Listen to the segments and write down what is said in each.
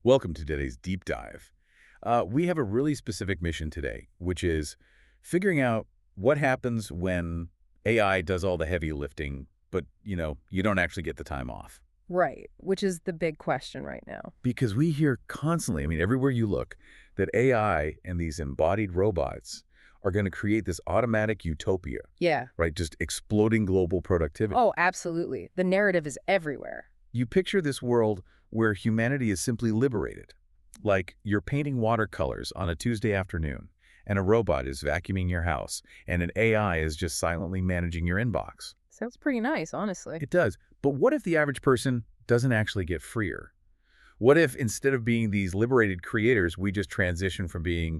Welcome to today's deep dive. We have a really specific mission today, which is figuring out what happens when AI does all the heavy lifting, but, you don't actually get the time off. Right, which is the big question right now. Because we hear constantly, everywhere you look, that AI and these embodied robots are going to create this automatic utopia, Yeah. right? Just exploding global productivity. Oh, absolutely. The narrative is everywhere. You picture this world where humanity is simply liberated, like you're painting watercolors on a Tuesday afternoon, and a robot is vacuuming your house, and an AI is just silently managing your inbox. Sounds pretty nice, honestly. It does. But what if the average person doesn't actually get freer? What if instead of being these liberated creators, we just transition from being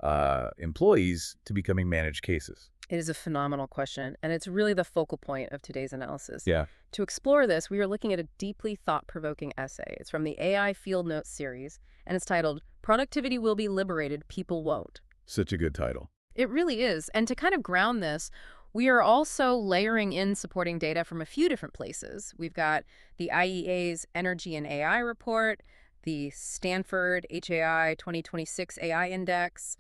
employees to becoming managed cases? It is a phenomenal question, and it's really the focal point of today's analysis. Yeah, To explore this, we are looking at a deeply thought-provoking essay. It's from the AI Field Notes series, and it's titled, Productivity Will Be Liberated, People Won't. such a good title. It really is. And to kind of ground this, we are also layering in supporting data from a few different places. We've got the IEA's Energy and AI report, the Stanford HAI 2026 AI Index,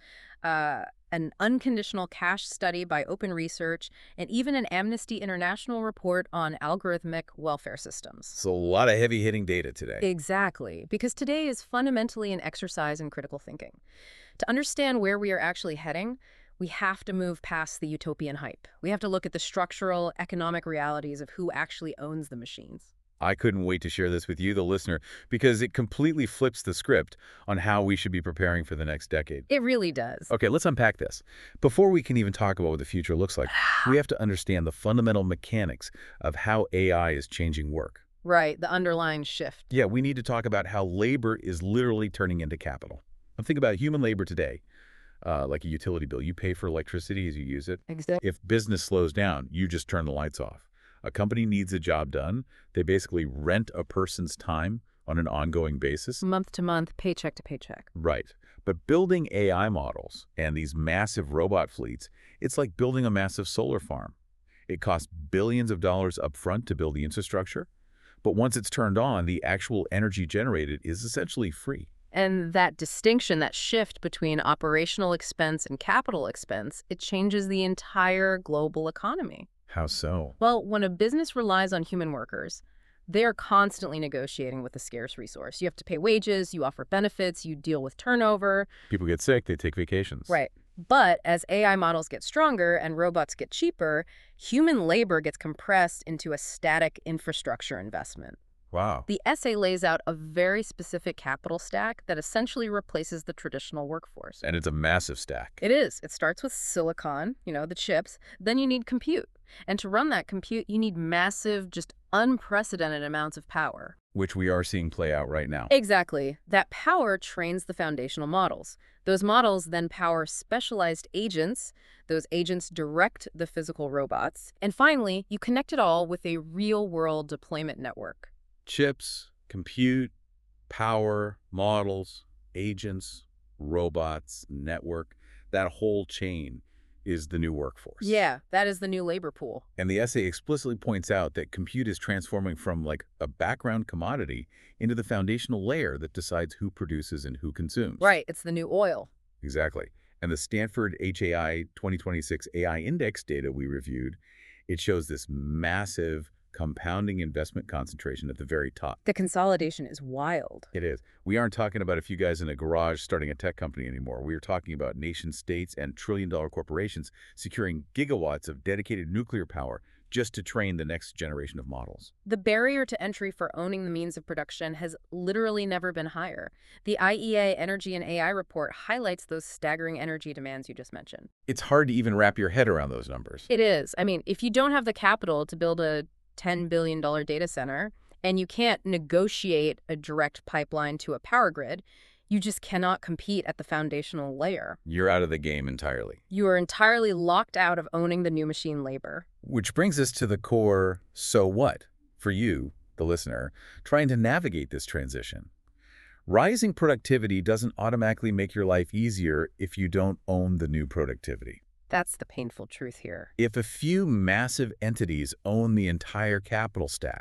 an unconditional cash study by Open Research, and even an Amnesty International report on algorithmic welfare systems. So a lot of heavy-hitting data today. Exactly, because today is fundamentally an exercise in critical thinking. To understand where we are actually heading, we have to move past the utopian hype. We have to look at the structural, economic realities of who actually owns the machines. I couldn't wait to share this with you, the listener, because it completely flips the script on how we should be preparing for the next decade. It really does. Okay, let's unpack this. Before we can even talk about what the future looks like, we have to understand the fundamental mechanics of how AI is changing work. Right, the underlying shift. Yeah, we need to talk about how labor is literally turning into capital. I'm thinking about human labor today, like a utility bill. You pay for electricity as you use it. Exactly. If business slows down, you just turn the lights off. A company needs a job done. They basically rent a person's time on an ongoing basis. Month to month, paycheck to paycheck. Right. But building AI models and these massive robot fleets, it's like building a massive solar farm. It costs billions of dollars upfront to build the infrastructure, but once it's turned on, the actual energy generated is essentially free. And that distinction, that shift between operational expense and capital expense, it changes the entire global economy. How so? Well, when a business relies on human workers, they are constantly negotiating with a scarce resource. You have to pay wages, you offer benefits, you deal with turnover. People get sick, they take vacations. Right. But as AI models get stronger and robots get cheaper, human labor gets compressed into a static infrastructure investment. Wow. The essay lays out a very specific capital stack that essentially replaces the traditional workforce. And it's a massive stack. It is. It starts with silicon, the chips. Then you need compute. And to run that compute, you need massive, just unprecedented amounts of power. Which we are seeing play out right now. Exactly. That power trains the foundational models. Those models then power specialized agents. Those agents direct the physical robots. And finally, you connect it all with a real-world deployment network. Chips, compute, power, models, agents, robots, network, that whole chain is the new workforce. Yeah, that is the new labor pool. And the essay explicitly points out that compute is transforming from like a background commodity into the foundational layer that decides who produces and who consumes. Right, it's the new oil. Exactly. And the Stanford HAI 2026 AI Index data we reviewed, it shows this massive compounding investment concentration at the very top. The consolidation is wild. It is. We aren't talking about a few guys in a garage starting a tech company anymore. We are talking about nation states and trillion-dollar corporations securing gigawatts of dedicated nuclear power just to train the next generation of models. The barrier to entry for owning the means of production has literally never been higher. The IEA Energy and AI report highlights those staggering energy demands you just mentioned. It's hard to even wrap your head around those numbers. It is. If you don't have the capital to build a $10 billion data center, and you can't negotiate a direct pipeline to a power grid, you just cannot compete at the foundational layer. You're out of the game entirely. You are entirely locked out of owning the new machine labor. Which brings us to the core so what for you, the listener, trying to navigate this transition. Rising productivity doesn't automatically make your life easier if you don't own the new productivity. That's the painful truth here. If a few massive entities own the entire capital stack,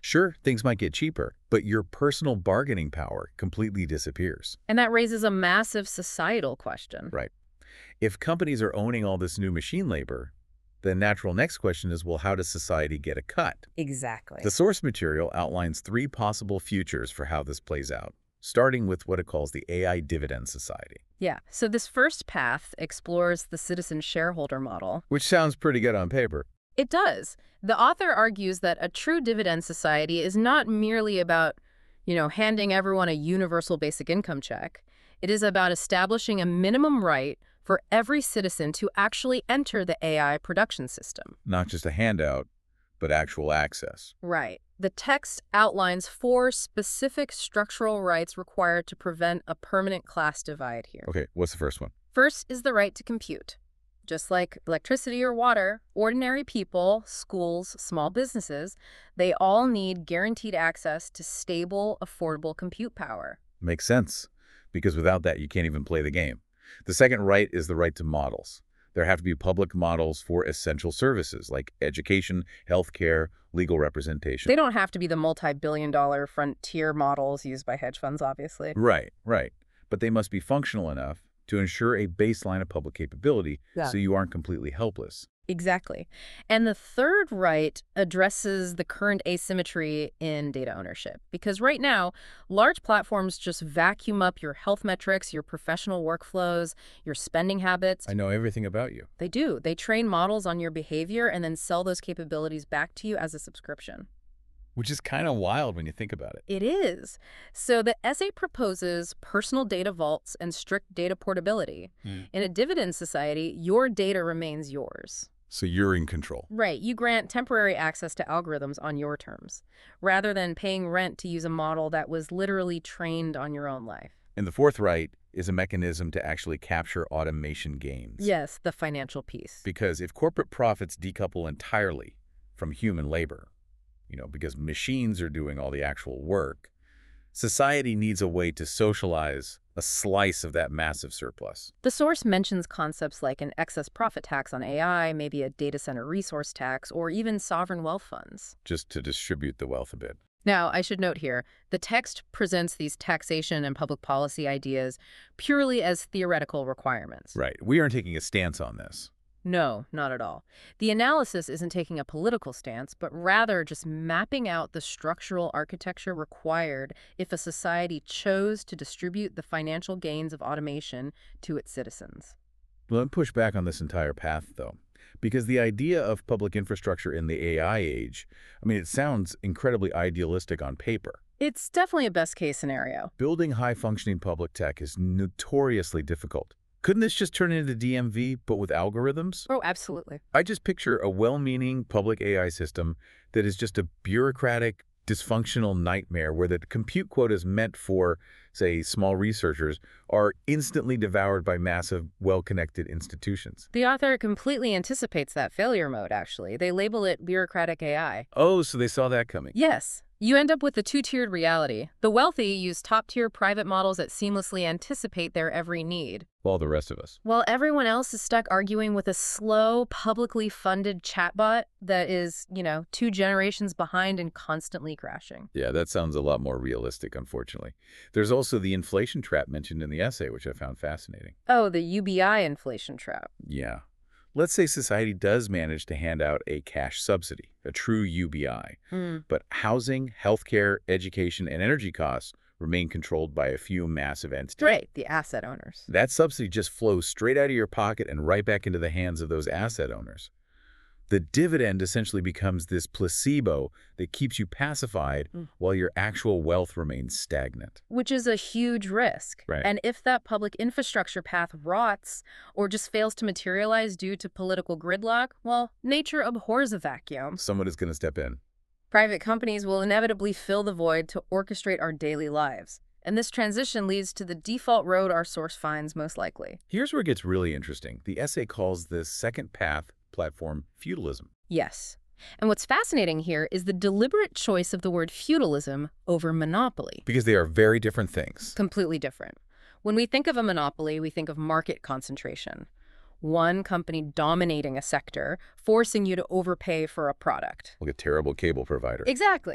Sure, things might get cheaper, but your personal bargaining power completely disappears. And that raises a massive societal question. Right. If companies are owning all this new machine labor, the natural next question is, well, how does society get a cut? Exactly. The source material outlines 3 possible futures for how this plays out, starting with what it calls the AI dividend society. Yeah, so this first path explores the citizen shareholder model. Which sounds pretty good on paper. It does. The author argues that a true dividend society is not merely about, handing everyone a universal basic income check. It is about establishing a minimum right for every citizen to actually enter the AI production system. Not just a handout, but actual access. Right. The text outlines 4 specific structural rights required to prevent a permanent class divide here. Okay, what's the first one? First is the right to compute. Just like electricity or water, ordinary people, schools, small businesses, they all need guaranteed access to stable, affordable compute power. Makes sense, because without that, you can't even play the game. The second right is the right to models. There have to be public models for essential services like education, healthcare, legal representation. They don't have to be the multi-billion-dollar frontier models used by hedge funds, obviously. Right. But they must be functional enough to ensure a baseline of public capability so you aren't completely helpless. Exactly. And the third right addresses the current asymmetry in data ownership. Because right now, large platforms just vacuum up your health metrics, your professional workflows, your spending habits. I know everything about you. They do. They train models on your behavior and then sell those capabilities back to you as a subscription. Which is kind of wild when you think about it. It is. So the essay proposes personal data vaults and strict data portability. In a dividend society, your data remains yours. So you're in control. Right. You grant temporary access to algorithms on your terms, rather than paying rent to use a model that was literally trained on your own life. And the fourth right is a mechanism to actually capture automation gains. Yes, the financial piece. Because if corporate profits decouple entirely from human labor, because machines are doing all the actual work, society needs a way to socialize a slice of that massive surplus. The source mentions concepts like an excess profit tax on AI, maybe a data center resource tax, or even sovereign wealth funds. Just to distribute the wealth a bit. Now, I should note here, the text presents these taxation and public policy ideas purely as theoretical requirements. Right. We aren't taking a stance on this. No, not at all. The analysis isn't taking a political stance, but rather just mapping out the structural architecture required if a society chose to distribute the financial gains of automation to its citizens. Well, let me push back on this entire path, though, because the idea of public infrastructure in the AI age, it sounds incredibly idealistic on paper. It's definitely a best-case scenario. Building high-functioning public tech is notoriously difficult. Couldn't this just turn into DMV, but with algorithms? Oh, absolutely. I just picture a well-meaning public AI system that is just a bureaucratic, dysfunctional nightmare where the compute quotas meant for, say, small researchers are instantly devoured by massive, well-connected institutions. The author completely anticipates that failure mode, actually. They label it bureaucratic AI. Oh, so they saw that coming. Yes. You end up with a two-tiered reality. The wealthy use top-tier private models that seamlessly anticipate their every need, While the rest of us. while everyone else is stuck arguing with a slow, publicly funded chatbot that is, 2 generations behind and constantly crashing. Yeah, that sounds a lot more realistic, unfortunately. There's also the inflation trap mentioned in the essay, which I found fascinating. Oh, the UBI inflation trap. Yeah. Let's say society does manage to hand out a cash subsidy, a true UBI, but housing, healthcare, education, and energy costs remain controlled by a few massive entities. Right, the asset owners. That subsidy just flows straight out of your pocket and right back into the hands of those asset owners. The dividend essentially becomes this placebo that keeps you pacified while your actual wealth remains stagnant. Which is a huge risk. Right. And if that public infrastructure path rots or just fails to materialize due to political gridlock, well, nature abhors a vacuum. Someone is going to step in. Private companies will inevitably fill the void to orchestrate our daily lives. And this transition leads to the default road our source finds most likely. Here's where it gets really interesting. The essay calls this second path platform feudalism. Yes. And what's fascinating here is the deliberate choice of the word feudalism over monopoly. Because they are very different things. Completely different. When we think of a monopoly, we think of market concentration. One company dominating a sector, forcing you to overpay for a product. Like a terrible cable provider. Exactly.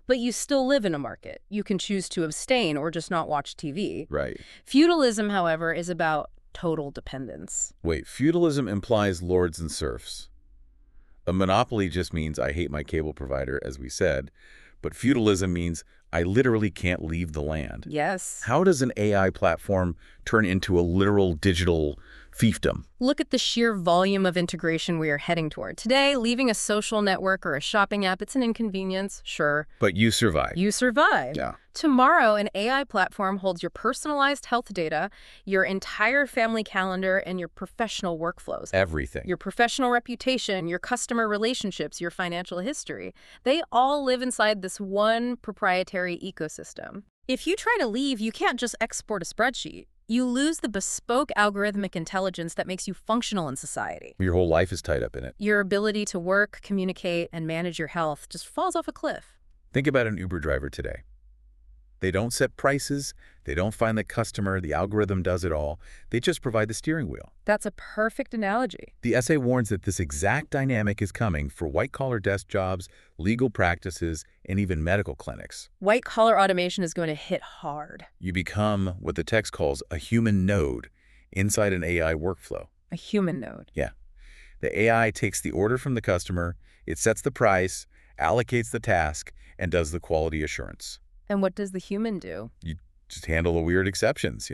But you still live in a market. You can choose to abstain or just not watch TV. Right. Feudalism, however, is about total dependence. Wait, feudalism implies lords and serfs. A monopoly just means I hate my cable provider, as we said, but feudalism means I literally can't leave the land. Yes. How does an AI platform turn into a literal digital fiefdom? Look at the sheer volume of integration we are heading toward. Today, leaving a social network or a shopping app, it's an inconvenience, sure. But you survive. You survive. Yeah. Tomorrow, an AI platform holds your personalized health data, your entire family calendar, and your professional workflows. Everything. Your professional reputation, your customer relationships, your financial history. They all live inside this one proprietary ecosystem. If you try to leave, you can't just export a spreadsheet. You lose the bespoke algorithmic intelligence that makes you functional in society. Your whole life is tied up in it. Your ability to work, communicate, and manage your health just falls off a cliff. Think about an Uber driver today. They don't set prices, they don't find the customer, the algorithm does it all. They just provide the steering wheel. That's a perfect analogy. The essay warns that this exact dynamic is coming for white-collar desk jobs, legal practices, and even medical clinics. White-collar automation is going to hit hard. You become what the text calls a human node inside an AI workflow. A human node. Yeah. The AI takes the order from the customer, it sets the price, allocates the task, and does the quality assurance. And what does the human do? You just handle the weird exceptions,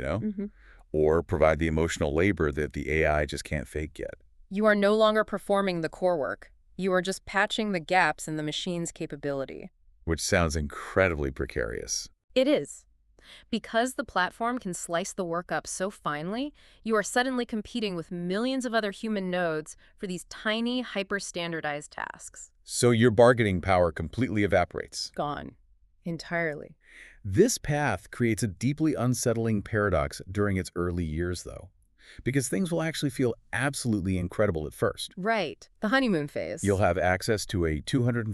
or provide the emotional labor that the AI just can't fake yet. You are no longer performing the core work. You are just patching the gaps in the machine's capability. Which sounds incredibly precarious. It is. Because the platform can slice the work up so finely, you are suddenly competing with millions of other human nodes for these tiny, hyper-standardized tasks. So your bargaining power completely evaporates. Gone. Entirely. This path creates a deeply unsettling paradox during its early years, though, because things will actually feel absolutely incredible at first. Right. The honeymoon phase. You'll have access to a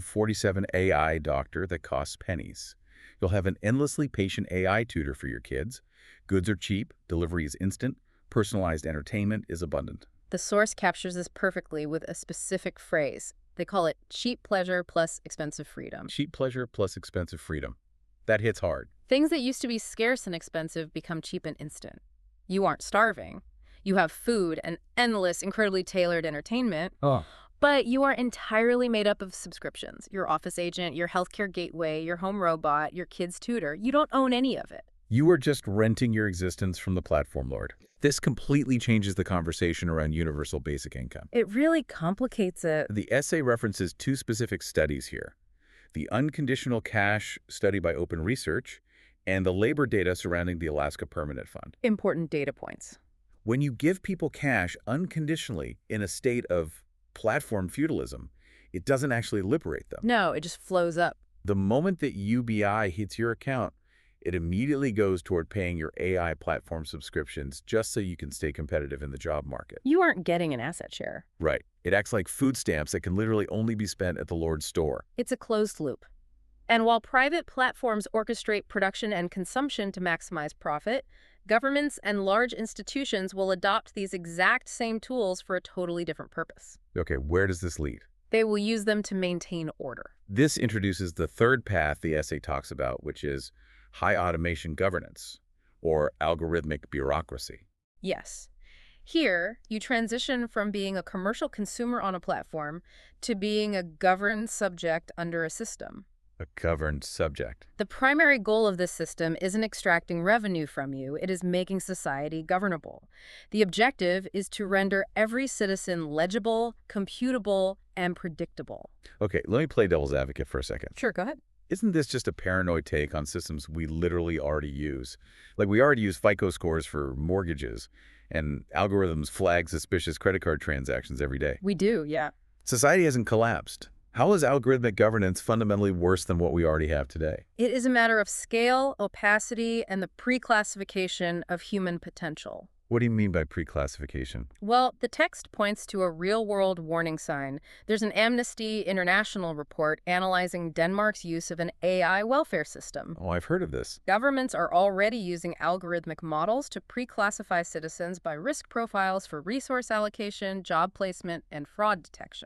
247 AI doctor that costs pennies. You'll have an endlessly patient AI tutor for your kids. Goods are cheap, delivery is instant, personalized entertainment is abundant. The source captures this perfectly with a specific phrase. They call it cheap pleasure plus expensive freedom. Cheap pleasure plus expensive freedom. That hits hard. Things that used to be scarce and expensive become cheap and instant. You aren't starving. You have food and endless, incredibly tailored entertainment. But you are entirely made up of subscriptions. Your office agent, your healthcare gateway, your home robot, your kid's tutor. You don't own any of it. You are just renting your existence from the platform lord. This completely changes the conversation around universal basic income. It really complicates it. The essay references two specific studies here. The unconditional cash study by Open Research and the labor data surrounding the Alaska Permanent Fund. Important data points. When you give people cash unconditionally in a state of platform feudalism, it doesn't actually liberate them. No, it just flows up. The moment that UBI hits your account, it immediately goes toward paying your AI platform subscriptions just so you can stay competitive in the job market. You aren't getting an asset share. Right. It acts like food stamps that can literally only be spent at the Lord's store. It's a closed loop. And while private platforms orchestrate production and consumption to maximize profit, governments and large institutions will adopt these exact same tools for a totally different purpose. Okay, where does this lead? They will use them to maintain order. This introduces the third path the essay talks about, which is high automation governance, or algorithmic bureaucracy. Yes. Here, you transition from being a commercial consumer on a platform to being a governed subject under a system. A governed subject. The primary goal of this system isn't extracting revenue from you, it is making society governable. The objective is to render every citizen legible, computable, and predictable. Okay, let me play devil's advocate for a second. Sure, go ahead. Isn't this just a paranoid take on systems we literally already use? Like, we already use FICO scores for mortgages, and algorithms flag suspicious credit card transactions every day. We do, yeah. Society hasn't collapsed. How is algorithmic governance fundamentally worse than what we already have today? It is a matter of scale, opacity, and the pre-classification of human potential. What do you mean by pre-classification? Well, the text points to a real-world warning sign. There's an Amnesty International report analyzing Denmark's use of an AI welfare system. Oh, I've heard of this. Governments are already using algorithmic models to pre-classify citizens by risk profiles for resource allocation, job placement, and fraud detection.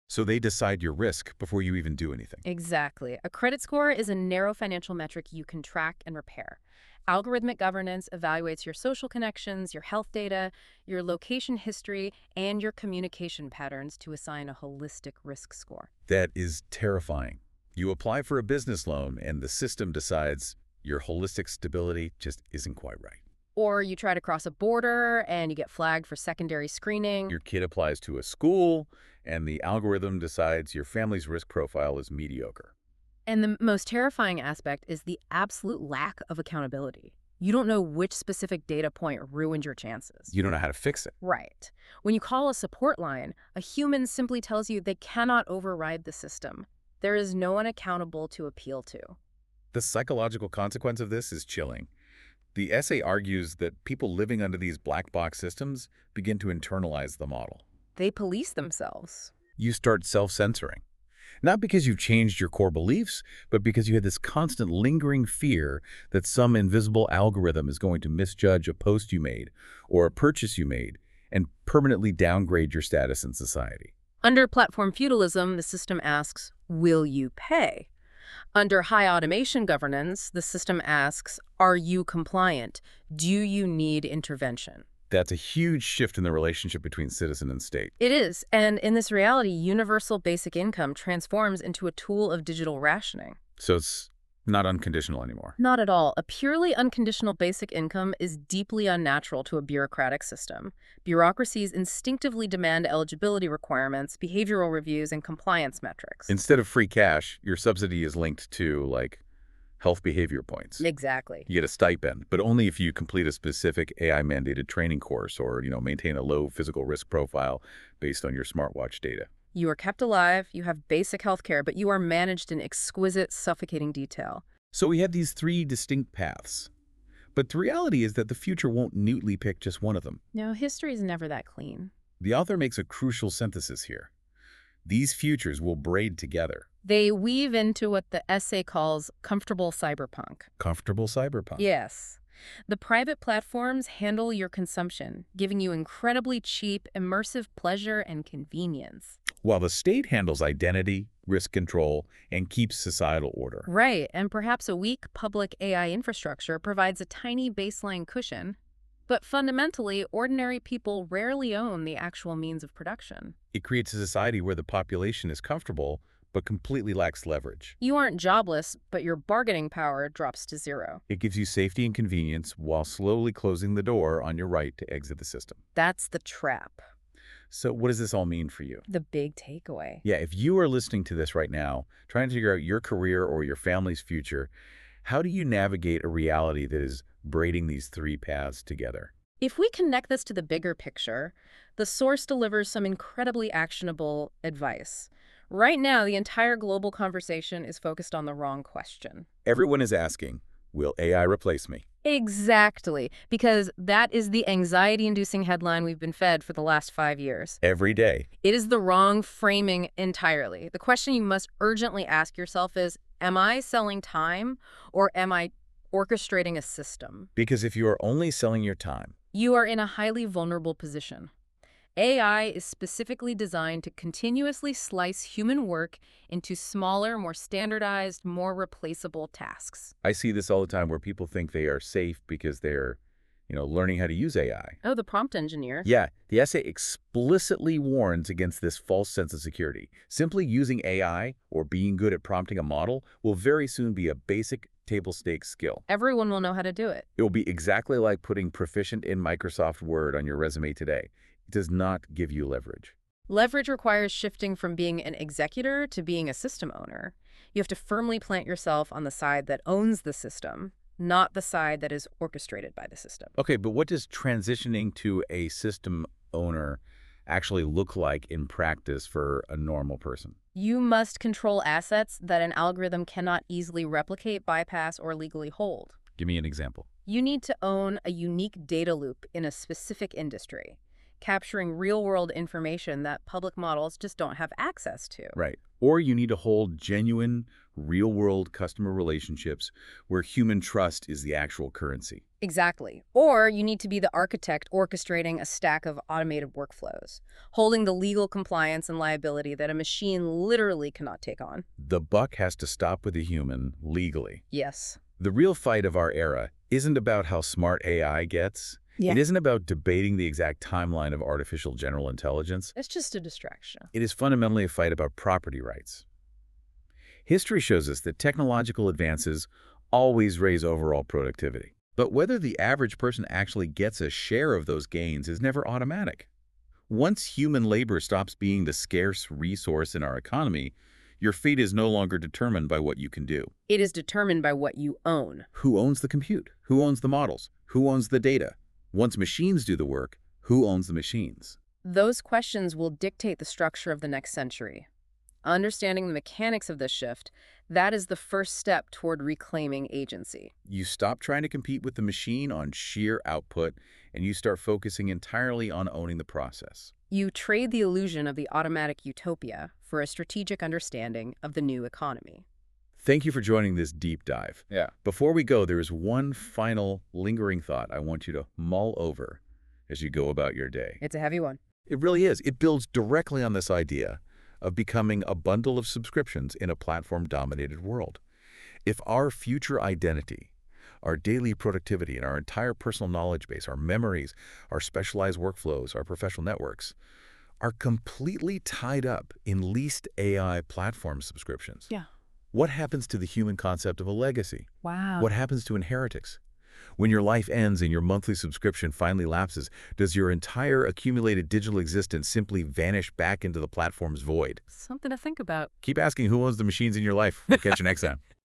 So they decide your risk before you even do anything. Exactly. A credit score is a narrow financial metric you can track and repair. Algorithmic governance evaluates your social connections, your health data, your location history, and your communication patterns to assign a holistic risk score. That is terrifying. You apply for a business loan and the system decides your holistic stability just isn't quite right. Or you try to cross a border and you get flagged for secondary screening. Your kid applies to a school and the algorithm decides your family's risk profile is mediocre. And the most terrifying aspect is the absolute lack of accountability. You don't know which specific data point ruined your chances. You don't know how to fix it. Right. When you call a support line, a human simply tells you they cannot override the system. There is no one accountable to appeal to. The psychological consequence of this is chilling. The essay argues that people living under these black box systems begin to internalize the model. They police themselves. You start self-censoring. Not because you've changed your core beliefs, but because you had this constant lingering fear that some invisible algorithm is going to misjudge a post you made or a purchase you made and permanently downgrade your status in society. Under platform feudalism, the system asks, will you pay? Under high automation governance, the system asks, are you compliant? Do you need intervention? That's a huge shift in the relationship between citizen and state. It is, and in this reality, universal basic income transforms into a tool of digital rationing. So it's not unconditional anymore. Not at all. A purely unconditional basic income is deeply unnatural to a bureaucratic system. Bureaucracies instinctively demand eligibility requirements, behavioral reviews, and compliance metrics. Instead of free cash, your subsidy is linked to, like, health behavior points. Exactly. You get a stipend, but only if you complete a specific AI-mandated training course or, maintain a low physical risk profile based on your smartwatch data. You are kept alive, you have basic health care, but you are managed in exquisite, suffocating detail. So we have these three distinct paths. But the reality is that the future won't neatly pick just one of them. No, history is never that clean. The author makes a crucial synthesis here. These futures will braid together. They weave into what the essay calls comfortable cyberpunk. Comfortable cyberpunk. Yes. The private platforms handle your consumption, giving you incredibly cheap, immersive pleasure and convenience. While the state handles identity, risk control, and keeps societal order. Right, and perhaps a weak public AI infrastructure provides a tiny baseline cushion. But fundamentally, ordinary people rarely own the actual means of production. It creates a society where the population is comfortable, but completely lacks leverage. You aren't jobless, but your bargaining power drops to zero. It gives you safety and convenience while slowly closing the door on your right to exit the system. That's the trap. So what does this all mean for you? The big takeaway. Yeah, if you are listening to this right now, trying to figure out your career or your family's future, how do you navigate a reality that is braiding these three paths together? If we connect this to the bigger picture, the source delivers some incredibly actionable advice. Right now, the entire global conversation is focused on the wrong question. Everyone is asking, will AI replace me? Exactly, because that is the anxiety-inducing headline we've been fed for the last 5 years. Every day. It is the wrong framing entirely. The question you must urgently ask yourself is, am I selling time or am I orchestrating a system? Because if you are only selling your time, you are in a highly vulnerable position. AI is specifically designed to continuously slice human work into smaller, more standardized, more replaceable tasks. I see this all the time where people think they are safe because they're, learning how to use AI. Oh, the prompt engineer. Yeah, the essay explicitly warns against this false sense of security. Simply using AI or being good at prompting a model will very soon be a basic table stakes skill. Everyone will know how to do it. It will be exactly like putting proficient in Microsoft Word on your resume today. It does not give you leverage. Leverage requires shifting from being an executor to being a system owner. You have to firmly plant yourself on the side that owns the system, not the side that is orchestrated by the system. Okay, but what does transitioning to a system owner actually look like in practice for a normal person? You must control assets that an algorithm cannot easily replicate, bypass, or legally hold. Give me an example. You need to own a unique data loop in a specific industry. capturing real-world information that public models just don't have access to. Right. Or you need to hold genuine, real-world customer relationships where human trust is the actual currency. Exactly. Or you need to be the architect orchestrating a stack of automated workflows, holding the legal compliance and liability that a machine literally cannot take on. The buck has to stop with the human legally. Yes. The real fight of our era isn't about how smart AI gets. Yeah. It isn't about debating the exact timeline of artificial general intelligence. It's just a distraction. It is fundamentally a fight about property rights. History shows us that technological advances always raise overall productivity. But whether the average person actually gets a share of those gains is never automatic. Once human labor stops being the scarce resource in our economy, your fate is no longer determined by what you can do. It is determined by what you own. Who owns the compute? Who owns the models? Who owns the data? Once machines do the work, who owns the machines? Those questions will dictate the structure of the next century. Understanding the mechanics of this shift, that is the first step toward reclaiming agency. You stop trying to compete with the machine on sheer output, and you start focusing entirely on owning the process. You trade the illusion of the automatic utopia for a strategic understanding of the new economy. Thank you for joining this deep dive. Yeah. Before we go, there is one final lingering thought I want you to mull over as you go about your day. It's a heavy one. It really is. It builds directly on this idea of becoming a bundle of subscriptions in a platform-dominated world. If our future identity, our daily productivity, and our entire personal knowledge base, our memories, our specialized workflows, our professional networks, are completely tied up in leased AI platform subscriptions, Yeah. what happens to the human concept of a legacy? Wow. What happens to inheritance? When your life ends and your monthly subscription finally lapses, does your entire accumulated digital existence simply vanish back into the platform's void? Something to think about. Keep asking who owns the machines in your life. We'll catch you next time.